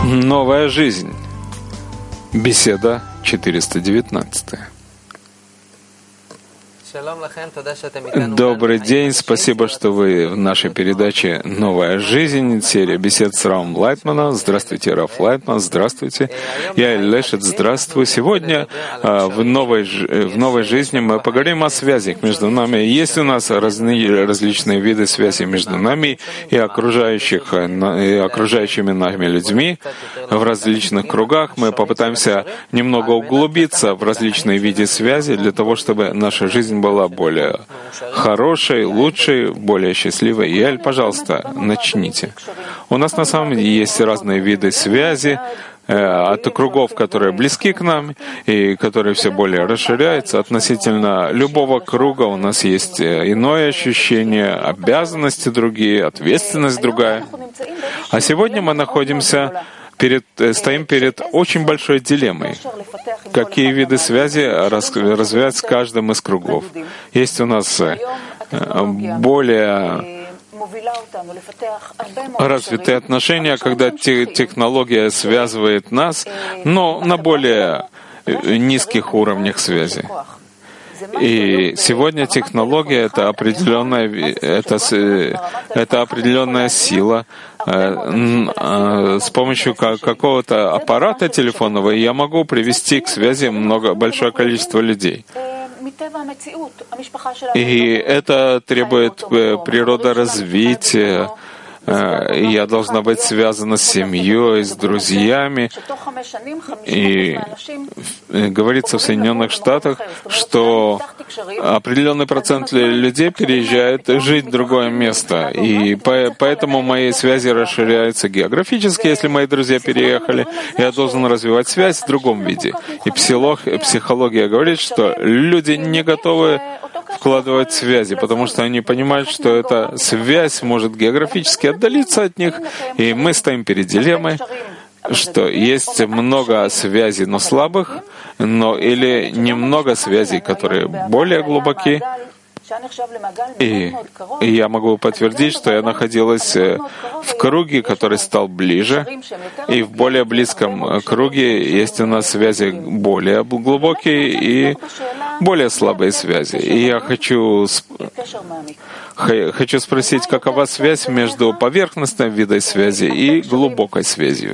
Новая жизнь. Беседа 419. Добрый день, спасибо, что вы в нашей передаче «Новая жизнь», серия бесед с Равом Лайтманом. Здравствуйте, Рав Лайтман, здравствуйте. Я Лешет, здравствуй. Сегодня в новой жизни мы поговорим о связях между нами. Есть у нас различные виды связи между нами и окружающими нами людьми в различных кругах. Мы попытаемся немного углубиться в различные виды связи для того, чтобы наша жизнь была более хорошей, лучшей, более счастливой. Яль, пожалуйста, начните. У нас на самом деле есть разные виды связи от кругов, которые близки к нам и которые все более расширяются. Относительно любого круга у нас есть иное ощущение, обязанности другие, ответственность другая. А сегодня мы стоим перед очень большой дилеммой. Какие виды связи развивать с каждым из кругов? Есть у нас более развитые отношения, когда технология связывает нас, но на более низких уровнях связи. И сегодня технология — это определенная сила. С помощью какого-то аппарата телефонного я могу привести к связи большое количество людей. И это требует природоразвития. Я должна быть связана с семьей, с друзьями. И говорится в Соединенных Штатах, что определенный процент людей переезжает жить в другое место. И поэтому мои связи расширяются географически. Если мои друзья переехали, я должен развивать связь в другом виде. И психология говорит, что люди не готовы вкладывать связи, потому что они понимают, что эта связь может географически отдалиться от них, и мы стоим перед дилеммой, что есть много связей, но слабых, или немного связей, которые более глубокие. И я могу подтвердить, что я находилась в круге, который стал ближе, и в более близком круге есть у нас связи более глубокие и более слабые связи. И я хочу спросить, какова связь между поверхностной видом связи и глубокой связью?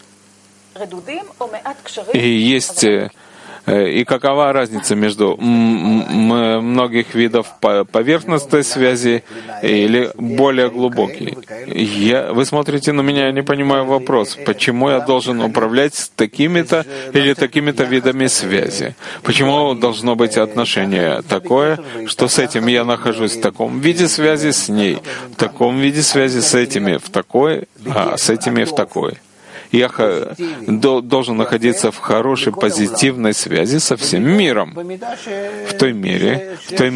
И какова разница между многих видов поверхностной связи или более глубокой? Вы смотрите на меня, я не понимаю вопрос. Почему я должен управлять такими-то или такими-то видами связи? Почему должно быть отношение такое, что с этим я нахожусь в таком виде связи с ней, в таком виде связи с этими в такой, а с этими в такой? Я должен находиться в хорошей, позитивной связи со всем миром. В той мере,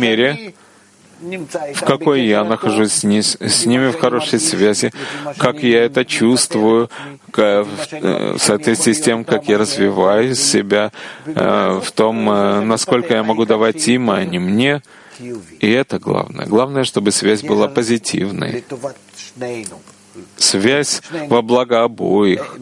в какой я нахожусь с ними в хорошей связи, как я это чувствую, в соответствии с тем, как я развиваю себя, в том, насколько я могу давать им, а не мне. И это главное. Главное, чтобы связь была позитивной. Связь во благо обоих.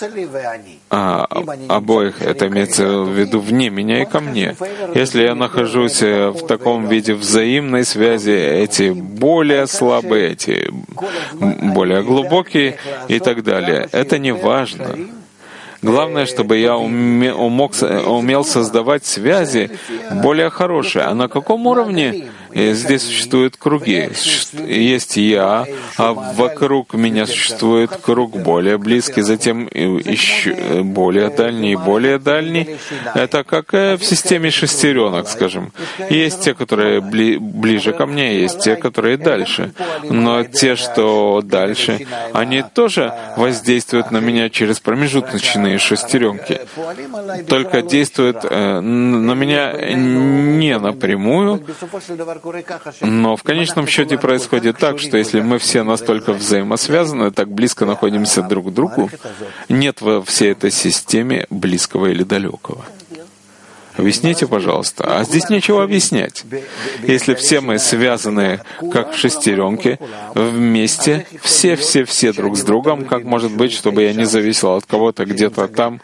Обоих, это имеется в виду вне меня и ко мне. Если я нахожусь в таком виде взаимной связи, эти более слабые, эти более глубокие и так далее, это не важно. Главное, чтобы я умел создавать связи более хорошие. А на каком уровне? Здесь существуют круги. Есть я, а вокруг меня существует круг более близкий, затем еще более дальний и более дальний. Это как в системе шестеренок, скажем. Есть те, которые ближе ко мне, есть те, которые дальше. Но те, что дальше, они тоже воздействуют на меня через промежуточные шестеренки. Только действуют на меня не напрямую. Но в конечном счете происходит так, что если мы все настолько взаимосвязаны, так близко находимся друг к другу, нет во всей этой системе близкого или далекого. Объясните, пожалуйста. А здесь нечего объяснять. Если все мы связаны как в шестеренке, вместе, все друг с другом, как может быть, чтобы я не зависел от кого-то где-то там,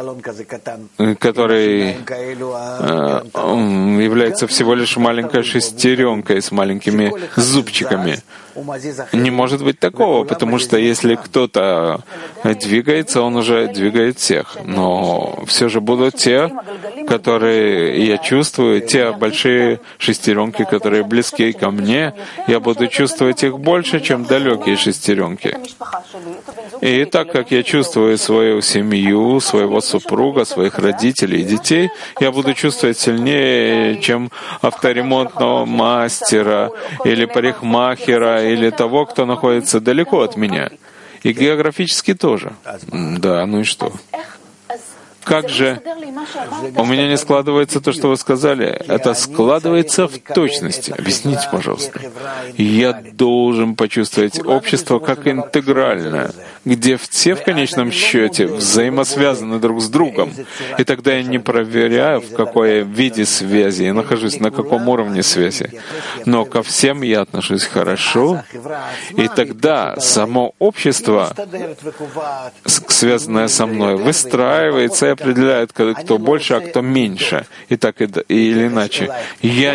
который является всего лишь маленькой шестеренкой с маленькими зубчиками. Не может быть такого, потому что если кто-то двигается, он уже двигает всех. Но все же будут те, которые я чувствую, те большие шестеренки, которые близки ко мне, я буду чувствовать их больше, чем далекие шестеренки. И так как я чувствую свою семью, своего супруга, своих родителей и детей, я буду чувствовать сильнее, чем авторемонтного мастера или парикмахера, или того, кто находится далеко от меня. И географически тоже. Да, ну и что? Как же у меня не складывается то, что вы сказали? Это складывается в точности. Объясните, пожалуйста. Я должен почувствовать общество как интегральное, где все в конечном счете взаимосвязаны друг с другом. И тогда я не проверяю, в какой виде связи я нахожусь, на каком уровне связи. Но ко всем я отношусь хорошо. И тогда само общество, связанное со мной, выстраивается и определяет, кто больше, а кто меньше. И так или иначе. Я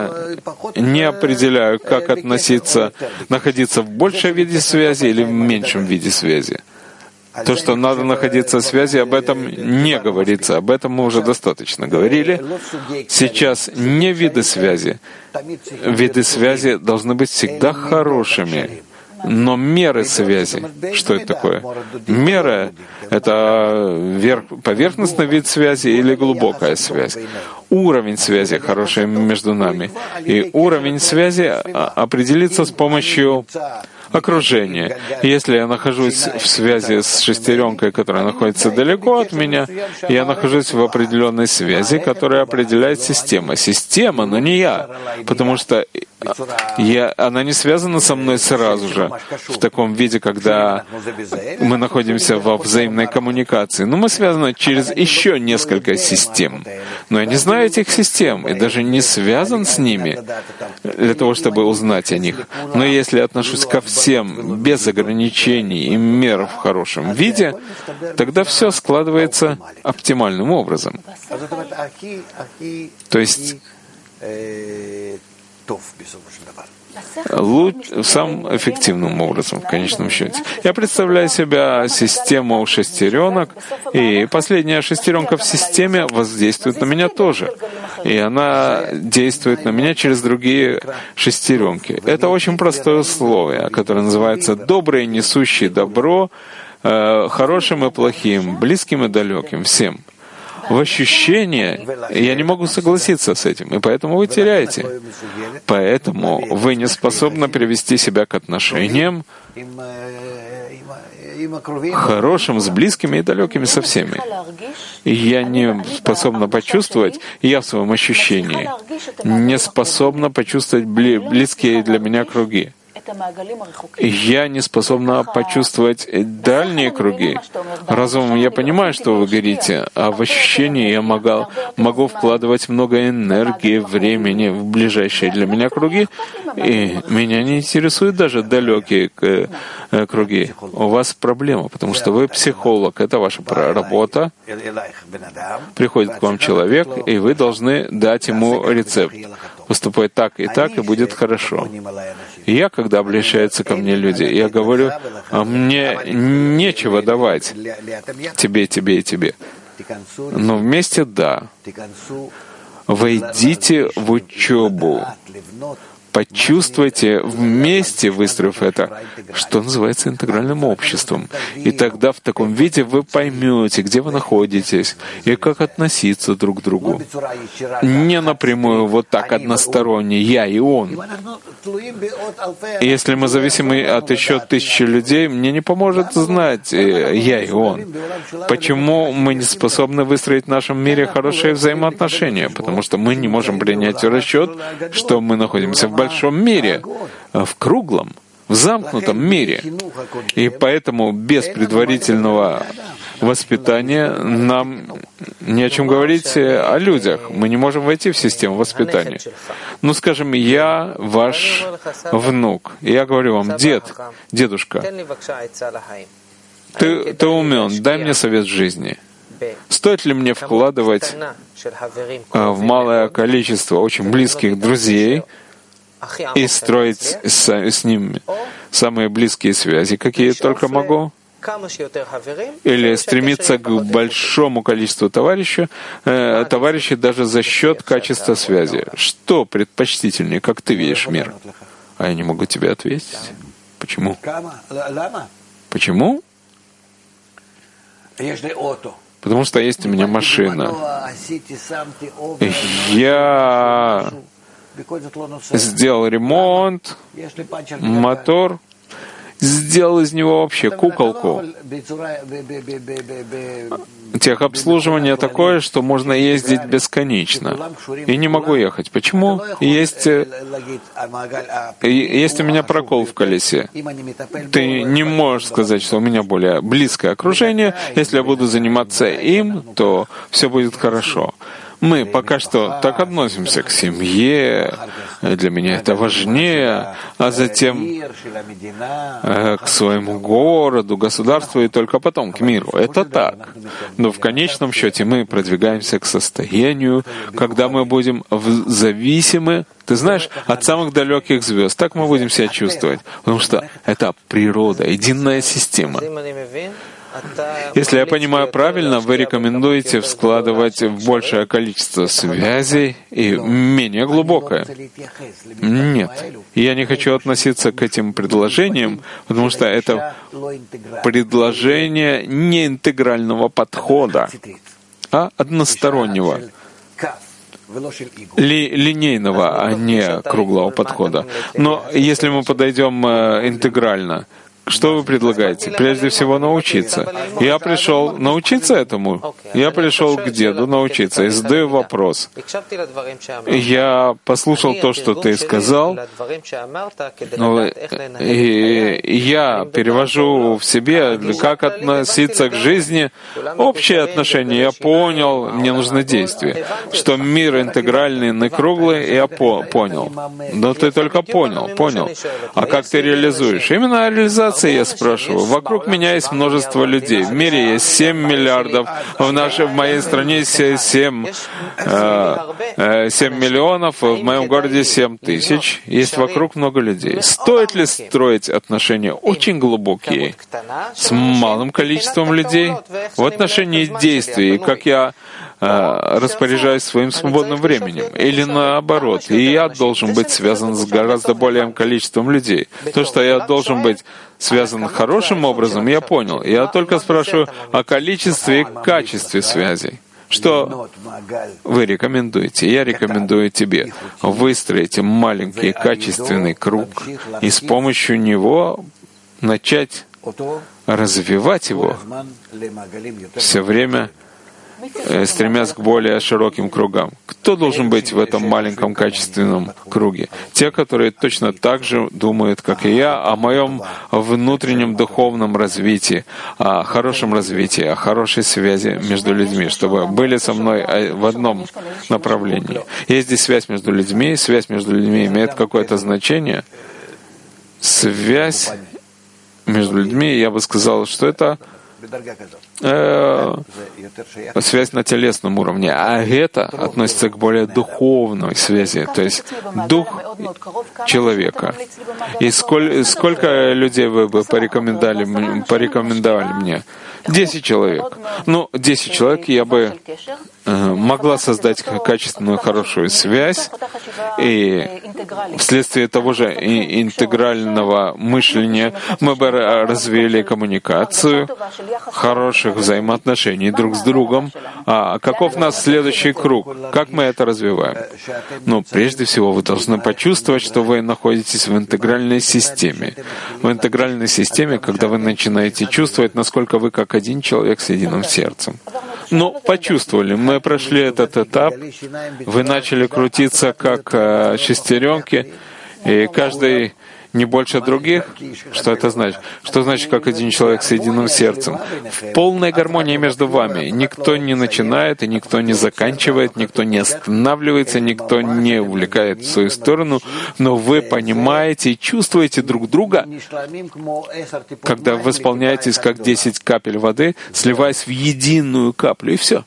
не определяю, как находиться в большем виде связи или в меньшем виде связи. То, что надо находиться в связи, об этом не говорится. Об этом мы уже достаточно говорили. Сейчас не виды связи. Виды связи должны быть всегда хорошими. Но меры связи, что это такое? Мера — это поверхностный вид связи или глубокая связь. Уровень связи хороший между нами. И уровень связи определится с помощью окружения. Если я нахожусь в связи с шестеренкой, которая находится далеко от меня, я нахожусь в определенной связи, которая определяет система. Система, но не я. Потому что она не связана со мной сразу же, в таком виде, когда мы находимся во взаимной коммуникации. Но мы связаны через еще несколько систем. Но я не знаю этих систем и даже не связан с ними для того, чтобы узнать о них. Но если я отношусь ко всем без ограничений и мер в хорошем виде, тогда все складывается оптимальным образом. То есть самым эффективным образом, в конечном счете. Я представляю себя систему шестеренок, и последняя шестеренка в системе воздействует на меня тоже. И она действует на меня через другие шестеренки. Это очень простое условие, которое называется «добрые, несущие добро», хорошим и плохим, близким и далеким, всем. В ощущении я не могу согласиться с этим, и поэтому вы теряете. Поэтому вы не способны привести себя к отношениям хорошим с близкими и далекими со всеми. И я не способна почувствовать, я в своем ощущении не способна почувствовать близкие для меня круги. Я не способна почувствовать дальние круги. Разумом я понимаю, что вы говорите, а в ощущении я могу вкладывать много энергии, времени в ближайшие для меня круги, и меня не интересуют даже далекие круги. У вас проблема, потому что вы психолог, это ваша работа. Приходит к вам человек, и вы должны дать ему рецепт. Поступай так, и будет хорошо. И я, когда обращаются ко мне люди, я говорю, а мне нечего давать тебе и тебе. Но вместе да. Войдите в учебу. Почувствуйте вместе, выстроив это, что называется интегральным обществом. И тогда в таком виде вы поймете, где вы находитесь, и как относиться друг к другу. Не напрямую, вот так односторонне, я и он. И если мы зависимы от еще 1000 людей, мне не поможет знать я и он. Почему мы не способны выстроить в нашем мире хорошие взаимоотношения? Потому что мы не можем принять в расчет, что мы находимся в большом мире, в круглом, в замкнутом мире. И поэтому без предварительного воспитания нам не о чем говорить о людях. Мы не можем войти в систему воспитания. Ну, скажем, я ваш внук. И я говорю вам: дедушка, ты умен, дай мне совет в жизни. Стоит ли мне вкладывать в малое количество очень близких друзей и строить с ними самые близкие связи, какие только могу? Или стремиться к большому количеству товарищей даже за счет качества связи? Что предпочтительнее, как ты видишь мир? А я не могу тебе ответить. Почему? Почему? Потому что есть у меня машина. Я сделал ремонт, мотор, сделал из него вообще куколку. Техобслуживание такое, что можно ездить бесконечно. И не могу ехать. Почему? Есть у меня прокол в колесе. Ты не можешь сказать, что у меня более близкое окружение. Если я буду заниматься им, то все будет хорошо. Мы пока что так относимся к семье, для меня это важнее, а затем к своему городу, государству и только потом к миру. Это так. Но в конечном счете мы продвигаемся к состоянию, когда мы будем зависимы, ты знаешь, от самых далеких звезд. Так мы будем себя чувствовать, потому что это природа, единая система. Если я понимаю правильно, вы рекомендуете вкладывать в большее количество связей и менее глубокое. Нет. Я не хочу относиться к этим предложениям, потому что это предложение не интегрального подхода, а одностороннего, линейного, а не круглого подхода. Но если мы подойдем интегрально, что вы предлагаете? Прежде всего научиться. Я пришел научиться этому. Я пришел к деду научиться. И задаю вопрос. Я послушал то, что ты сказал, и я перевожу в себе, как относиться к жизни. Общее отношение я понял, мне нужны действия. Что мир интегральный, не круглый, я понял. Но ты только понял. А как ты реализуешь? Именно реализация. Я спрашиваю. Вокруг меня есть множество людей. В мире есть 7 миллиардов. В моей стране 7 миллионов. В моем городе 7 тысяч. Есть вокруг много людей. Стоит ли строить отношения очень глубокие с малым количеством людей в отношении действий, как я распоряжаюсь своим свободным временем? Или наоборот, и я должен быть связан с гораздо большим количеством людей. То, что я должен быть связан хорошим образом, я понял. Я только спрашиваю о количестве и качестве связей. Что вы рекомендуете? Я рекомендую тебе выстроить маленький качественный круг и с помощью него начать развивать его все время, стремясь к более широким кругам. Кто должен быть в этом маленьком качественном круге? Те, которые точно так же думают, как и я, о моем внутреннем духовном развитии, о хорошем развитии, о хорошей связи между людьми, чтобы были со мной в одном направлении. Есть здесь связь между людьми имеет какое-то значение. Связь между людьми, я бы сказал, что это связь на телесном уровне, а это относится к более духовной связи, то есть дух человека. И сколько людей вы бы порекомендовали мне? 10 человек. 10 человек я бы могла создать качественную, хорошую связь, и вследствие того же интегрального мышления мы бы развили коммуникацию, хороших взаимоотношений друг с другом. А каков у нас следующий круг? Как мы это развиваем? Прежде всего, вы должны почувствовать, что вы находитесь в интегральной системе. В интегральной системе, когда вы начинаете чувствовать, насколько вы как один человек с единым сердцем. Почувствовали, мы прошли этот этап, вы начали крутиться как шестеренки, и каждый не больше других. Что это значит? Что значит, как один человек с единым сердцем? В полной гармонии между вами. Никто не начинает, и никто не заканчивает, никто не останавливается, никто не увлекает в свою сторону, но вы понимаете и чувствуете друг друга, когда вы исполняетесь как 10 капель воды, сливаясь в единую каплю, и все.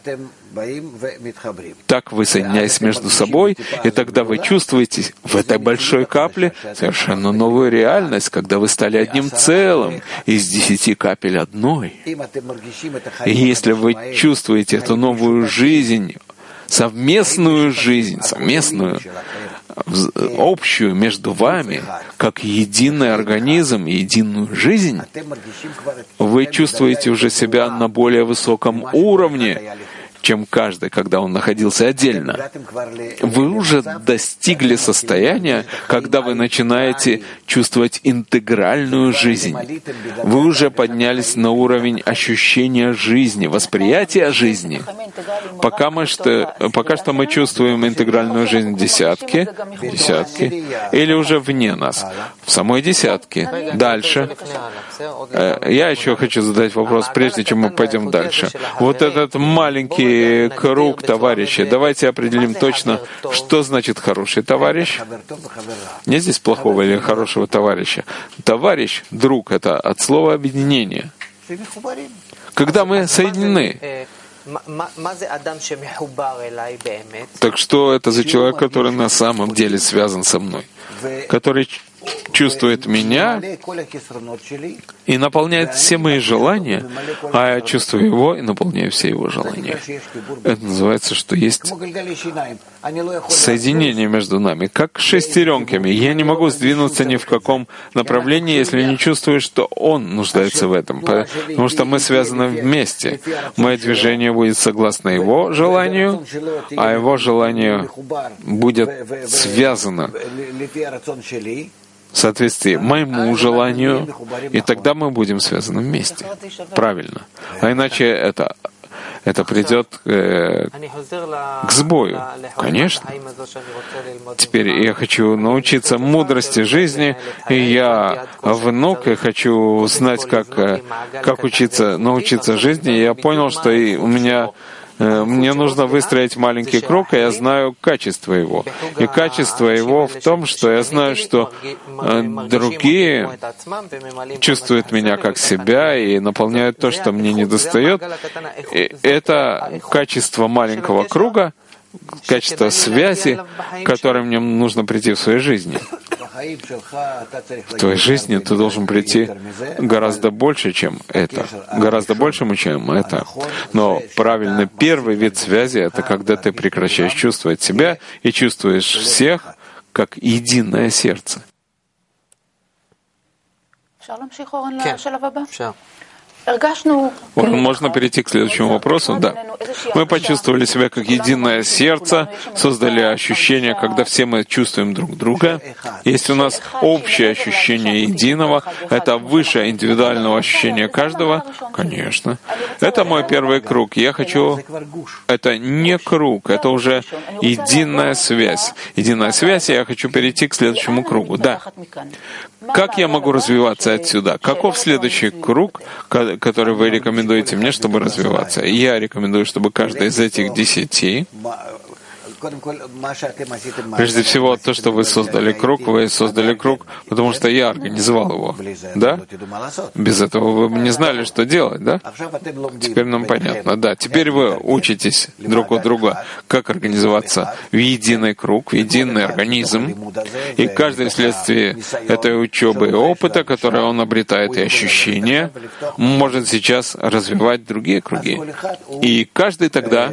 Так вы соединяетесь между собой, и тогда вы чувствуете в этой большой капле совершенно новую реальность, когда вы стали одним целым, из 10 капель одной. И если вы чувствуете эту новую жизнь, совместную жизнь, общую между вами, как единый организм и единую жизнь, вы чувствуете уже себя на более высоком уровне, чем каждый, когда он находился отдельно. Вы уже достигли состояния, когда вы начинаете чувствовать интегральную жизнь. Вы уже поднялись на уровень ощущения жизни, восприятия жизни. Пока что мы чувствуем интегральную жизнь в десятке, или уже вне нас, в самой десятке. Дальше. Я еще хочу задать вопрос, прежде чем мы пойдем дальше. Вот этот маленький круг товарищей. Давайте определим точно, что значит хороший товарищ. Нет здесь плохого или хорошего товарища. Товарищ, друг, это от слова объединение. Когда мы соединены. Так что это за человек, который на самом деле связан со мной? Который чувствует меня и наполняет все мои желания, а я чувствую его и наполняю все его желания. Это называется, что есть соединение между нами, как шестеренками. Я не могу сдвинуться ни в каком направлении, если не чувствую, что он нуждается в этом, потому что мы связаны вместе. Мое движение будет согласно его желанию, а его желание будет связано в соответствии моему желанию, и тогда мы будем связаны вместе. Правильно. А иначе это придет к сбою. Конечно. Теперь я хочу научиться мудрости жизни, и я внук, и хочу знать, как научиться жизни. И я понял, что мне нужно выстроить маленький круг, и я знаю качество его. И качество его в том, что я знаю, что другие чувствуют меня как себя и наполняют то, что мне недостает. И это качество маленького круга, качество связи, к которой мне нужно прийти в своей жизни. В твоей жизни ты должен прийти гораздо больше, чем это. Гораздо большему, чем это. Но правильный первый вид связи — это когда ты прекращаешь чувствовать себя и чувствуешь всех как единое сердце. Можно перейти к следующему вопросу? Да. Мы почувствовали себя как единое сердце, создали ощущение, когда все мы чувствуем друг друга. Есть у нас общее ощущение единого, это выше индивидуального ощущения каждого. Конечно. Это мой первый круг. Я хочу... Это не круг, это уже единая связь. Единая связь, и я хочу перейти к следующему кругу. Да. Как я могу развиваться отсюда? Каков следующий круг, который вы рекомендуете мне, чтобы развиваться? Я рекомендую, чтобы каждый из этих 10, прежде всего, то, что вы создали круг, потому что я организовал его. Да? Без этого вы бы не знали, что делать, да? Теперь нам понятно, да. Теперь вы учитесь друг у друга, как организоваться в единый круг, в единый организм. И каждый вследствие этой учебы и опыта, который он обретает, и ощущения, может сейчас развивать другие круги. И каждый тогда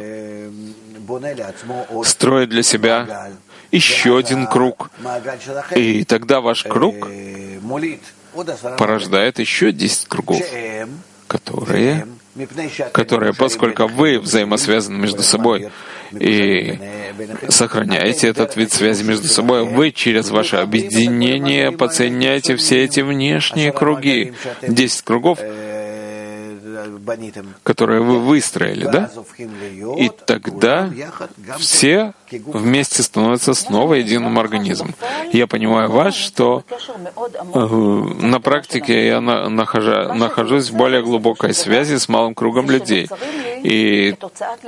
строит для себя еще один круг. И тогда ваш круг порождает еще 10 кругов, которые, поскольку вы взаимосвязаны между собой и сохраняете этот вид связи между собой, вы через ваше объединение подсоединяете все эти внешние круги. 10 кругов, которые вы выстроили, да? И тогда все вместе становятся снова единым организмом. Я понимаю вас, что на практике я нахожусь в более глубокой связи с малым кругом людей. И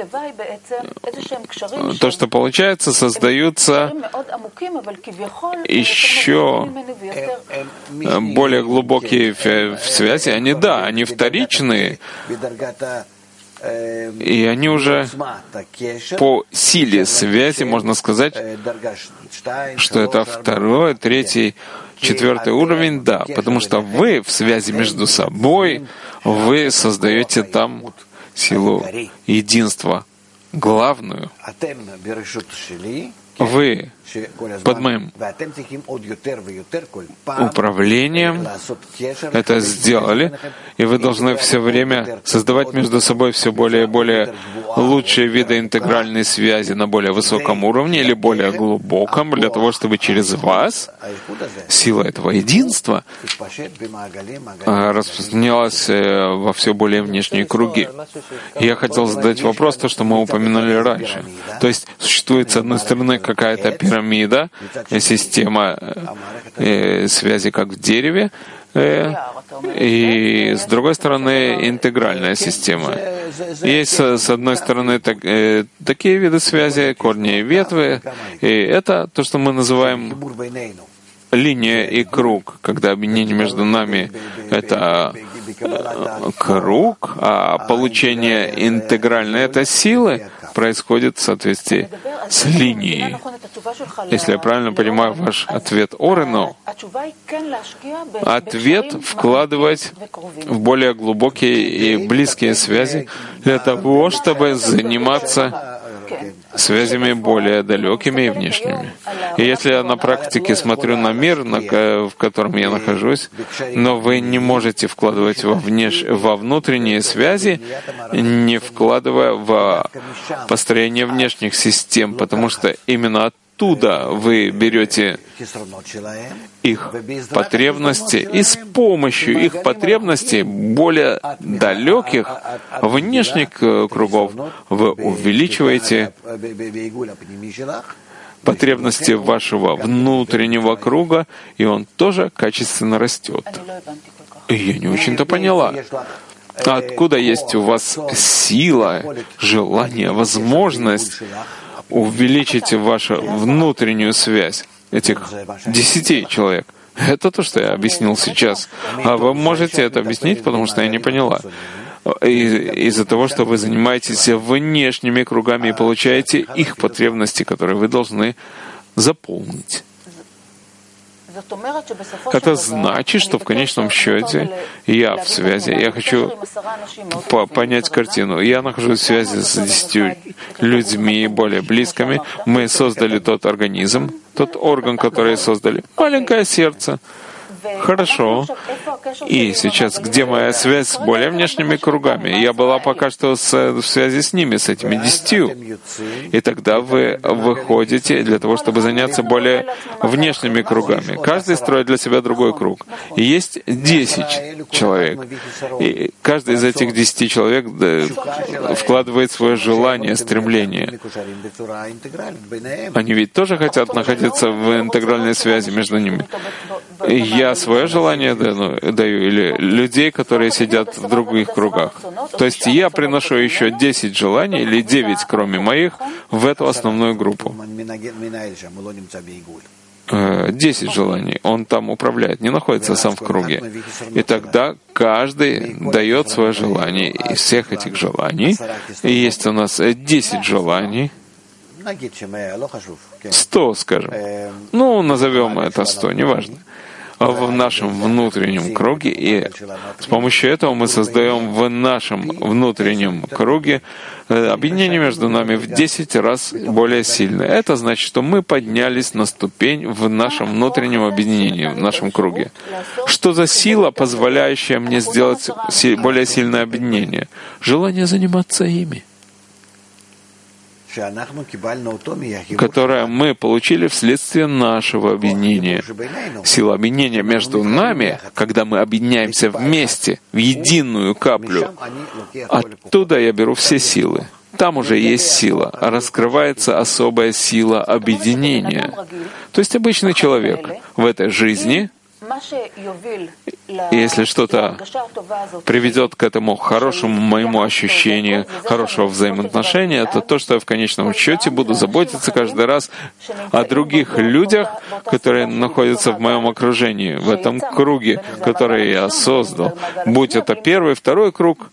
то, что получается, создаются еще более глубокие связи. Они вторичные, и они уже по силе связи, можно сказать, что это второй, третий, четвертый уровень, да, потому что вы в связи между собой, вы создаете там силу единства, главную. Вы под моим управлением это сделали, и вы должны все время создавать между собой все более и более лучшие виды интегральной связи на более высоком уровне или более глубоком, для того, чтобы через вас сила этого единства распространялась во все более внешние круги. Я хотел задать вопрос, то, что мы упомянули раньше. То есть существует, с одной стороны, какая-то пирамида, система связи, как в дереве, и, с другой стороны, интегральная система. Есть, с одной стороны, такие виды связи, корни и ветви, и это то, что мы называем линия и круг, когда объединение между нами — это круг, а получение интегральной этой силы происходит в соответствии с линией. Если я правильно понимаю ваш ответ Орену, ответ — вкладывать в более глубокие и близкие связи для того, чтобы заниматься связями более далекими и внешними. И если я на практике смотрю на мир, в котором я нахожусь, но вы не можете вкладывать во внутренние связи, не вкладывая в построение внешних систем, потому что именно оттуда вы берете их потребности, и с помощью их потребностей более далеких внешних кругов вы увеличиваете потребности вашего внутреннего круга, и он тоже качественно растет. И я не очень-то поняла. Откуда есть у вас сила, желание, возможность увеличить вашу внутреннюю связь этих 10 человек? Это то, что я объяснил сейчас. А вы можете это объяснить, потому что я не поняла. Из-за того, что вы занимаетесь внешними кругами и получаете их потребности, которые вы должны заполнить. Это значит, что в конечном счете я в связи. Я хочу понять картину. Я нахожусь в связи с 10 людьми более близкими. Мы создали тот организм, тот орган, который создали. Маленькое сердце. Хорошо. И сейчас, где моя связь с более внешними кругами? Я была пока что в связи с ними, с этими 10. И тогда вы выходите для того, чтобы заняться более внешними кругами. Каждый строит для себя другой круг. И есть 10 человек. И каждый из этих 10 человек вкладывает свое желание, стремление. Они ведь тоже хотят находиться в интегральной связи между ними. Я свое желание даю, или людей, которые сидят в других кругах. То есть я приношу еще 10 желаний, или 9, кроме моих, в эту основную группу. 10 желаний. Он там управляет, не находится сам в круге. И тогда каждый дает свое желание. Из всех этих желаний, и есть у нас 10 желаний, 100, скажем. Назовем это 100, неважно. В нашем внутреннем круге, и с помощью этого мы создаем в нашем внутреннем круге объединение между нами в 10 раз более сильное. Это значит, что мы поднялись на ступень в нашем внутреннем объединении, в нашем круге. Что за сила, позволяющая мне сделать более сильное объединение? Желание заниматься ими. которое мы получили вследствие нашего объединения. Сила объединения между нами, когда мы объединяемся вместе, в единую каплю, оттуда я беру все силы. Там уже есть сила, раскрывается особая сила объединения. То есть обычный человек в этой жизни, если что-то приведет к этому хорошему моему ощущению, хорошего взаимоотношения, то то, что я в конечном счете буду заботиться каждый раз о других людях, которые находятся в моем окружении, в этом круге, который я создал. Будь это первый, второй круг,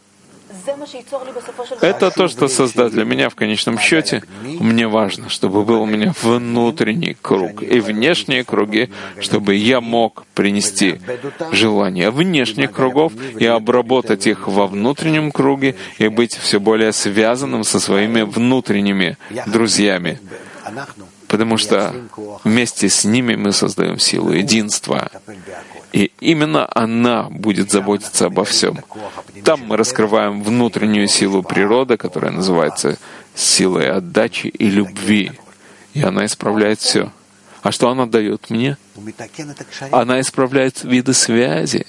это то, что создаст для меня в конечном счете. Мне важно, чтобы был у меня внутренний круг и внешние круги, чтобы я мог принести желания внешних кругов и обработать их во внутреннем круге и быть все более связанным со своими внутренними друзьями. Потому что вместе с ними мы создаем силу единства. И именно она будет заботиться обо всем. Там мы раскрываем внутреннюю силу природы, которая называется силой отдачи и любви. И она исправляет все. А что она дает мне? Она исправляет виды связи.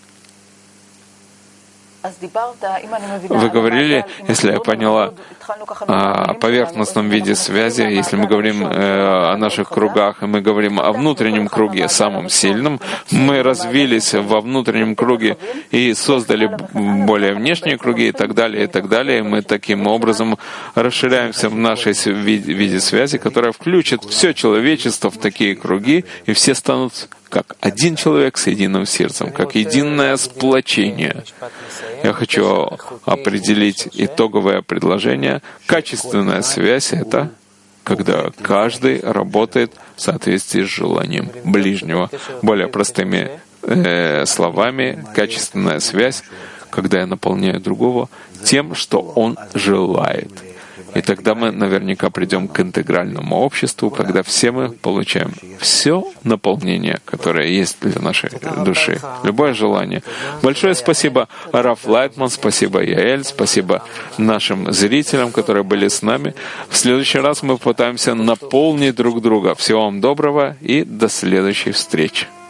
Вы говорили, если я поняла, о поверхностном виде связи, если мы говорим о наших кругах, и мы говорим о внутреннем круге, самом сильном, мы развились во внутреннем круге и создали более внешние круги и так далее, и так далее. И мы таким образом расширяемся в нашей виде связи, которая включит все человечество в такие круги, и все станут как один человек с единым сердцем, как единое сплочение. Я хочу определить итоговое предложение. Качественная связь — это когда каждый работает в соответствии с желанием ближнего. Более простыми словами, качественная связь, когда я наполняю другого тем, что он желает. И тогда мы наверняка придем к интегральному обществу, когда все мы получаем все наполнение, которое есть для нашей души, любое желание. Большое спасибо, Раф Лайтман, спасибо, Яэль, спасибо нашим зрителям, которые были с нами. В следующий раз мы попытаемся наполнить друг друга. Всего вам доброго и до следующей встречи.